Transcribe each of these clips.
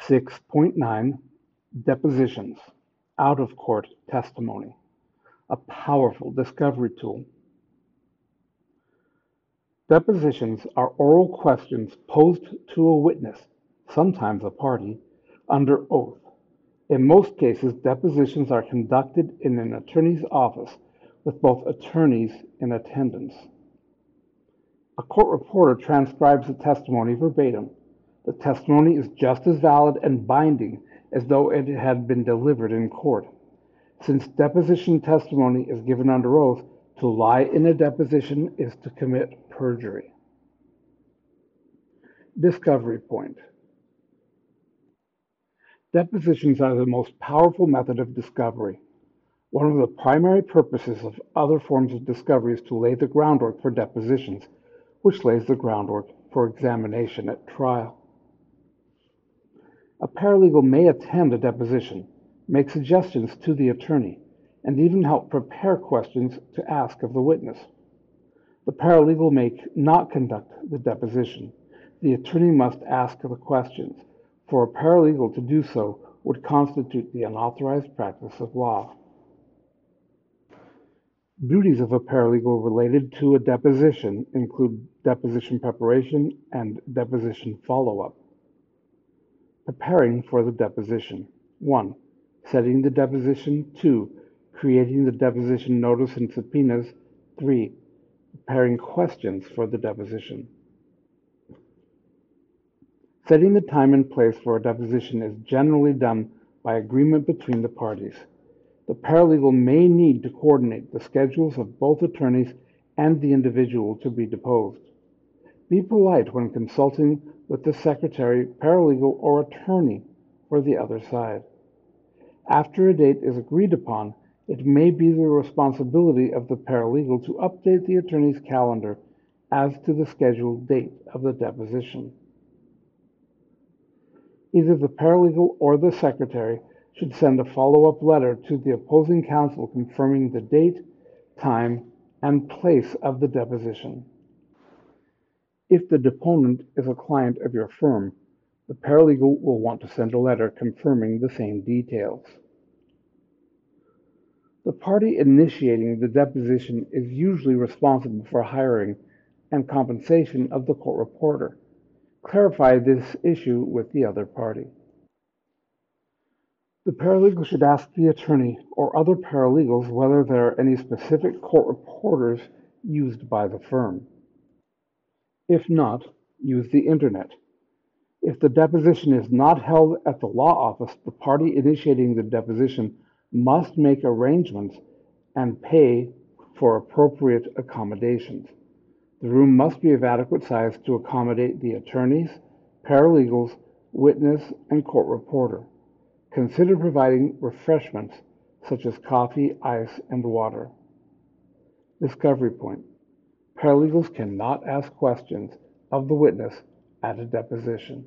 6.9 Depositions, out-of-court testimony, a powerful discovery tool. Depositions are oral questions posed to a witness, sometimes a party, under oath. In most cases, depositions are conducted in an attorney's office with both attorneys in attendance. A court reporter transcribes the testimony verbatim. The testimony is just as valid and binding as though it had been delivered in court. Since deposition testimony is given under oath, to lie in a deposition is to commit perjury. Discovery point. Depositions are the most powerful method of discovery. One of the primary purposes of other forms of discovery is to lay the groundwork for depositions, which lays the groundwork for examination at trial. A paralegal may attend a deposition, make suggestions to the attorney, and even help prepare questions to ask of the witness. The paralegal may not conduct the deposition. The attorney must ask the questions. For a paralegal to do so would constitute the unauthorized practice of law. Duties of a paralegal related to a deposition include deposition preparation and deposition follow-up. Preparing for the deposition. 1. Setting the deposition. 2. Creating the deposition notice and subpoenas. 3. Preparing questions for the deposition. Setting the time and place for a deposition is generally done by agreement between the parties. The paralegal may need to coordinate the schedules of both attorneys and the individual to be deposed. Be polite when consulting with the secretary, paralegal, or attorney for the other side. After a date is agreed upon, it may be the responsibility of the paralegal to update the attorney's calendar as to the scheduled date of the deposition. Either the paralegal or the secretary should send a follow-up letter to the opposing counsel confirming the date, time, and place of the deposition. If the deponent is a client of your firm, the paralegal will want to send a letter confirming the same details. The party initiating the deposition is usually responsible for hiring and compensation of the court reporter. Clarify this issue with the other party. The paralegal should ask the attorney or other paralegals whether there are any specific court reporters used by the firm. If not, use the internet. If the deposition is not held at the law office, the party initiating the deposition must make arrangements and pay for appropriate accommodations. The room must be of adequate size to accommodate the attorneys, paralegals, witness, and court reporter. Consider providing refreshments such as coffee, ice, and water. Discovery point. Paralegals cannot ask questions of the witness at a deposition.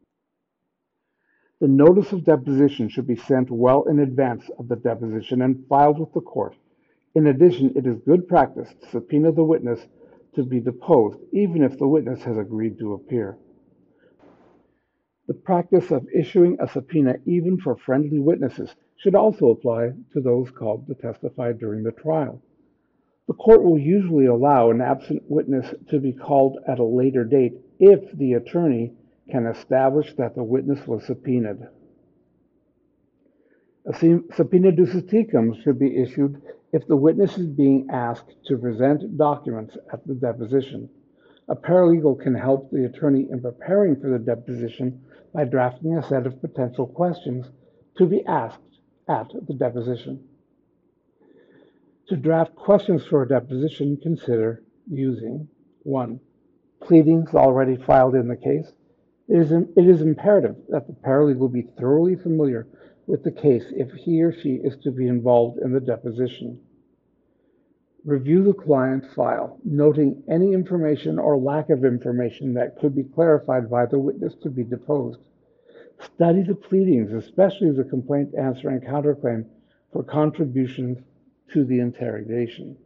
The notice of deposition should be sent well in advance of the deposition and filed with the court. In addition, it is good practice to subpoena the witness to be deposed, even if the witness has agreed to appear. The practice of issuing a subpoena even for friendly witnesses should also apply to those called to testify during the trial. The court will usually allow an absent witness to be called at a later date if the attorney can establish that the witness was subpoenaed. A subpoena ducis tecum should be issued if the witness is being asked to present documents at the deposition. A paralegal can help the attorney in preparing for the deposition by drafting a set of potential questions to be asked at the deposition. To draft questions for a deposition, consider using 1. Pleadings already filed in the case. It is imperative that the paralegal be thoroughly familiar with the case if he or she is to be involved in the deposition. Review the client's file, noting any information or lack of information that could be clarified by the witness to be deposed. Study the pleadings, especially the complaint, answer, and counterclaim, for contributions to the interrogation.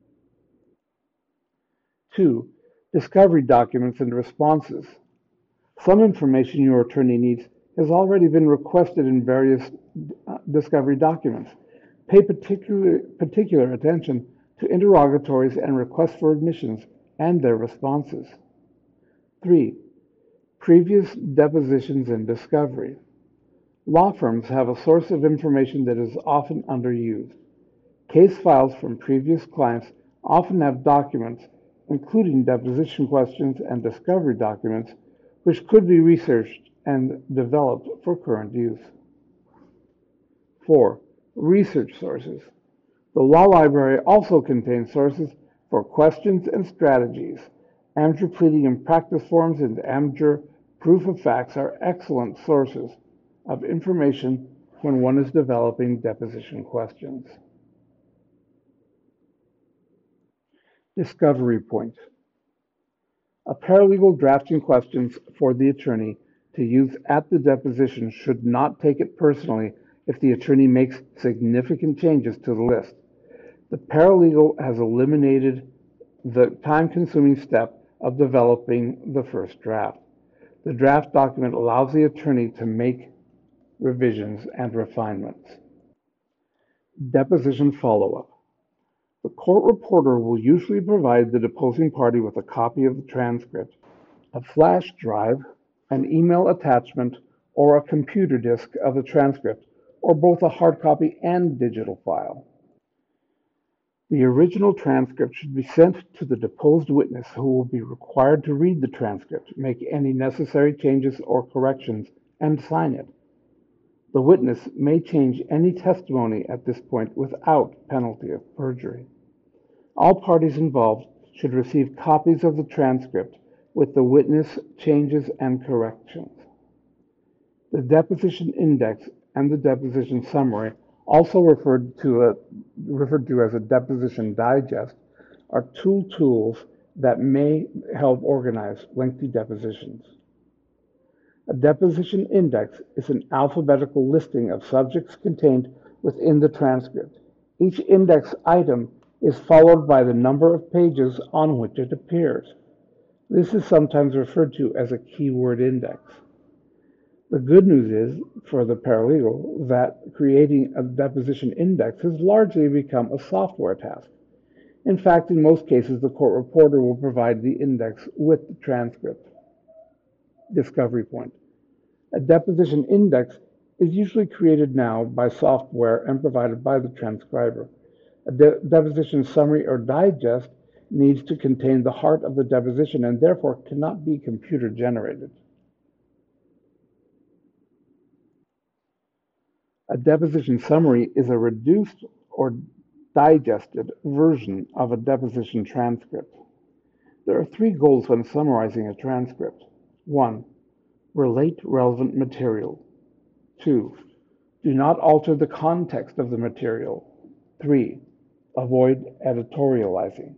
2. Discovery documents and responses. Some information your attorney needs has already been requested in various discovery documents. Pay particular attention to interrogatories and requests for admissions and their responses. 3. Previous depositions and discovery. Law firms have a source of information that is often underused. Case files from previous clients often have documents, including deposition questions and discovery documents, which could be researched and developed for current use. 4. Research sources. The law library also contains sources for questions and strategies. Amateur pleading and practice forms and amateur proof of facts are excellent sources of information when one is developing deposition questions. Discovery point. A paralegal drafting questions for the attorney to use at the deposition should not take it personally if the attorney makes significant changes to the list. The paralegal has eliminated the time-consuming step of developing the first draft. The draft document allows the attorney to make revisions and refinements. Deposition follow-up. The court reporter will usually provide the deposing party with a copy of the transcript, a flash drive, an email attachment, or a computer disk of the transcript, or both a hard copy and digital file. The original transcript should be sent to the deposed witness, who will be required to read the transcript, make any necessary changes or corrections, and sign it. The witness may change any testimony at this point without penalty of perjury. All parties involved should receive copies of the transcript with the witness changes and corrections. The deposition index and the deposition summary, also referred to as a deposition digest, are tools that may help organize lengthy depositions. A deposition index is an alphabetical listing of subjects contained within the transcript. Each index item is followed by the number of pages on which it appears. This is sometimes referred to as a keyword index. The good news is, for the paralegal, that creating a deposition index has largely become a software task. In fact, in most cases, the court reporter will provide the index with the transcript. Discovery point. A deposition index is usually created now by software and provided by the transcriber. A deposition summary or digest needs to contain the heart of the deposition and therefore cannot be computer generated. A deposition summary is a reduced or digested version of a deposition transcript. There are 3 goals when summarizing a transcript. 1. Relate relevant material. 2. Do not alter the context of the material. 3. Avoid editorializing.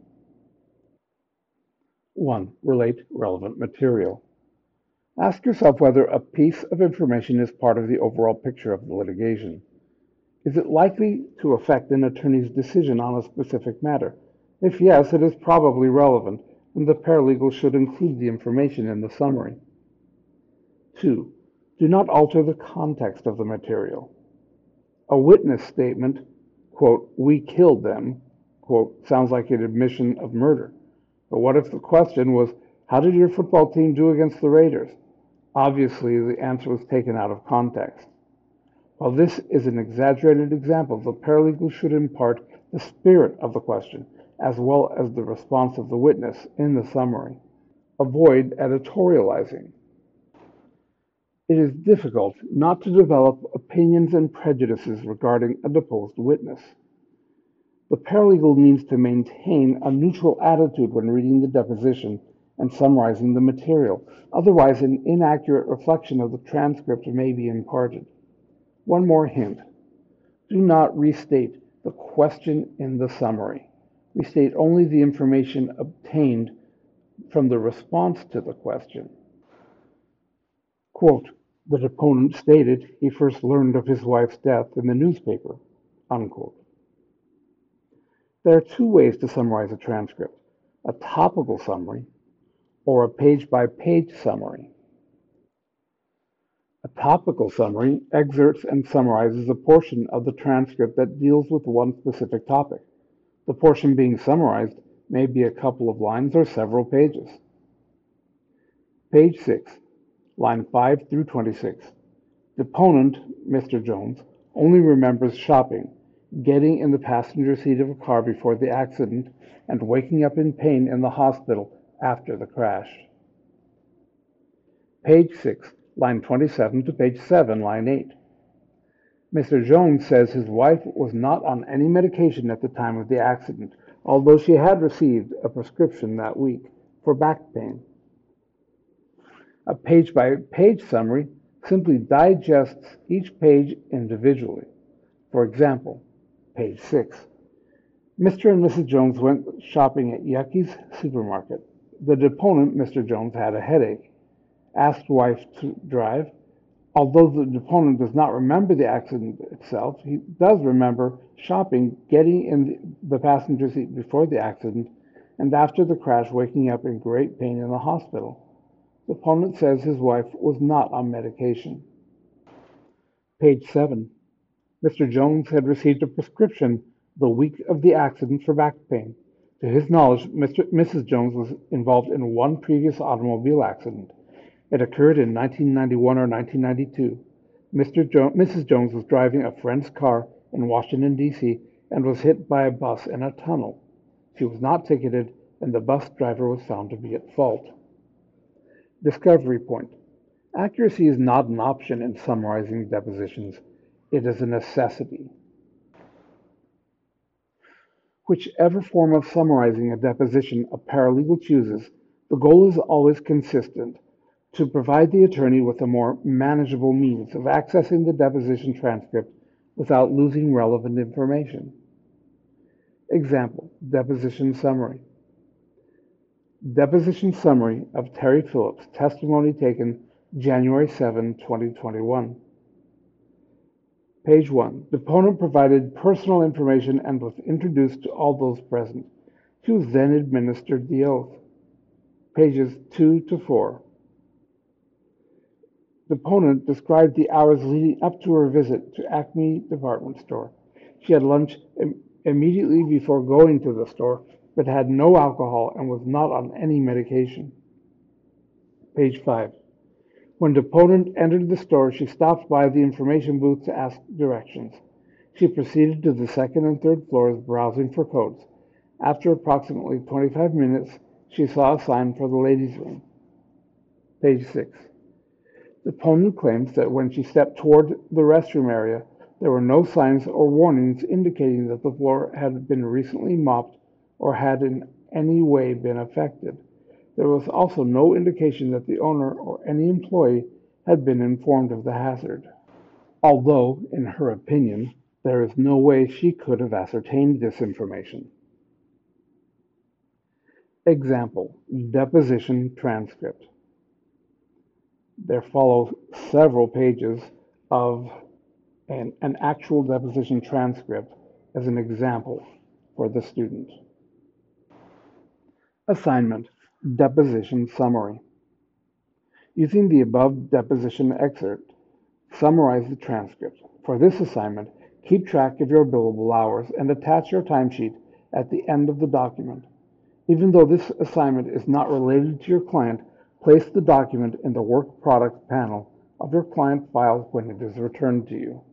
1. Relate relevant material. Ask yourself whether a piece of information is part of the overall picture of the litigation. Is it likely to affect an attorney's decision on a specific matter? If yes, it is probably relevant, and the paralegal should include the information in the summary. 2. Do not alter the context of the material. A witness statement, quote, "we killed them," quote, sounds like an admission of murder. But what if the question was, "How did your football team do against the Raiders?" Obviously, the answer was taken out of context. While this is an exaggerated example, the paralegal should impart the spirit of the question, as well as the response of the witness in the summary. Avoid editorializing. It is difficult not to develop opinions and prejudices regarding a deposed witness. The paralegal needs to maintain a neutral attitude when reading the deposition and summarizing the material. Otherwise, an inaccurate reflection of the transcript may be imparted. One more hint. Do not restate the question in the summary. Restate only the information obtained from the response to the question. Quote, "The deponent stated he first learned of his wife's death in the newspaper," unquote. There are 2 ways to summarize a transcript: a topical summary or a page-by-page summary. A topical summary excerpts and summarizes a portion of the transcript that deals with one specific topic. The portion being summarized may be a couple of lines or several pages. Page 6, line 5 through 26. Deponent, Mr. Jones, only remembers shopping, getting in the passenger seat of a car before the accident, and waking up in pain in the hospital after the crash. Page 6, line 27 to page 7, line 8. Mr. Jones says his wife was not on any medication at the time of the accident, although she had received a prescription that week for back pain. A page-by-page summary simply digests each page individually. For example, page 6. Mr. and Mrs. Jones went shopping at Yucky's supermarket. The deponent, Mr. Jones, had a headache. Asked wife to drive. Although the deponent does not remember the accident itself, he does remember shopping, getting in the passenger seat before the accident, and after the crash waking up in great pain in the hospital. The deponent says his wife was not on medication. Page 7. Mr. Jones had received a prescription the week of the accident for back pain. To his knowledge, Mrs. Jones was involved in one previous automobile accident. It occurred in 1991 or 1992. Mrs. Jones was driving a friend's car in Washington, D.C., and was hit by a bus in a tunnel. She was not ticketed, and the bus driver was found to be at fault. Discovery point. Accuracy is not an option in summarizing depositions. It is a necessity. Whichever form of summarizing a deposition a paralegal chooses, the goal is always consistent: to provide the attorney with a more manageable means of accessing the deposition transcript without losing relevant information. Example, deposition summary. Deposition summary of Terry Phillips, testimony taken January 7, 2021. Page 1. Deponent provided personal information and was introduced to all those present. She was then administered the oath. Pages 2 to 4. Deponent described the hours leading up to her visit to Acme department store. She had lunch immediately before going to the store, but had no alcohol and was not on any medication. Page 5. When deponent entered the store, she stopped by the information booth to ask directions. She proceeded to the second and third floors, browsing for codes. After approximately 25 minutes, she saw a sign for the ladies' room. Page 6. Deponent claims that when she stepped toward the restroom area, there were no signs or warnings indicating that the floor had been recently mopped or had in any way been affected. There was also no indication that the owner or any employee had been informed of the hazard. Although, in her opinion, there is no way she could have ascertained this information. Example, deposition transcript. There follow several pages of an actual deposition transcript as an example for the student. Assignment, deposition summary. Using the above deposition excerpt, summarize the transcript. For this assignment, keep track of your billable hours and attach your timesheet at the end of the document. Even though this assignment is not related to your client, place the document in the work product panel of your client file when it is returned to you.